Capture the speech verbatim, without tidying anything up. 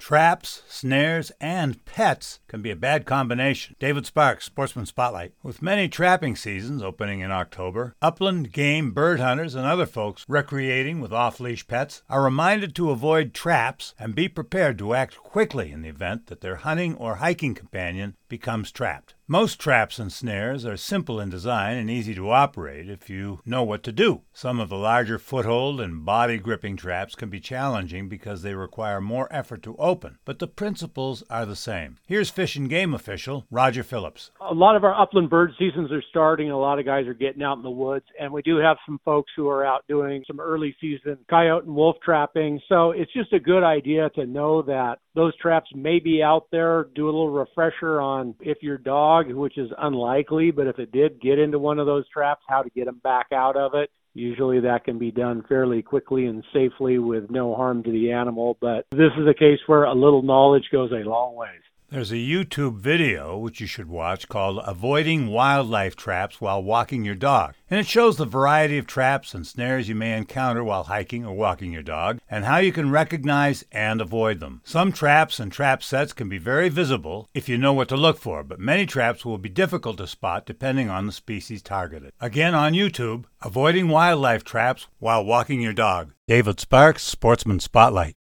Traps, snares, and pets can be a bad combination. David Sparks, Sportsman Spotlight. With many trapping seasons opening in October, upland, game, bird hunters, and other folks recreating with off-leash pets are reminded to avoid traps and be prepared to act quickly in the event that their hunting or hiking companion becomes trapped. Most traps and snares are simple in design and easy to operate if you know what to do. Some of the larger foothold and body gripping traps can be challenging because they require more effort to open, but the principles are the same. Here's Fish and Game official Roger Phillips. A lot of our upland bird seasons are starting. A lot of guys are getting out in the woods, and we do have some folks who are out doing some early season coyote and wolf trapping. So it's just a good idea to know that those traps may be out there. Do a little refresher on if your dog, which is unlikely, but if it did get into one of those traps, how to get them back out of it. Usually that can be done fairly quickly and safely with no harm to the animal, but this is a case where a little knowledge goes a long ways. There's a YouTube video, which you should watch, called Avoiding Wildlife Traps While Walking Your Dog. And it shows the variety of traps and snares you may encounter while hiking or walking your dog, and how you can recognize and avoid them. Some traps and trap sets can be very visible if you know what to look for, but many traps will be difficult to spot depending on the species targeted. Again on YouTube, Avoiding Wildlife Traps While Walking Your Dog. David Sparks, Sportsman Spotlight.